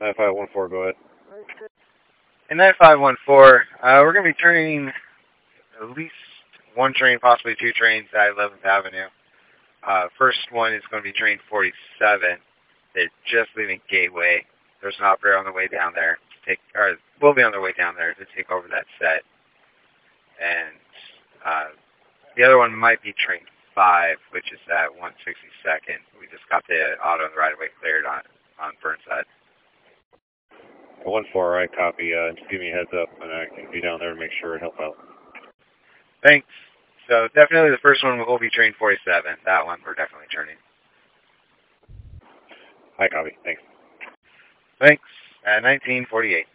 9514, go ahead. In 9514, we're going to be turning at least one train, possibly two trains at 11th Avenue. First one is going to be train 47. They're just leaving Gateway. There's an operator on the way down there or will be on their way down there to take over that set. And the other one might be train 5, which is at 162nd. We just got the auto and the right of way cleared on Burnside. 1-4, right, copy. Just give me a heads up, and I can be down there to make sure and help out. Thanks. So definitely the first one will be train 47. That one we're definitely turning. Hi, copy. Thanks. Thanks. At 1948.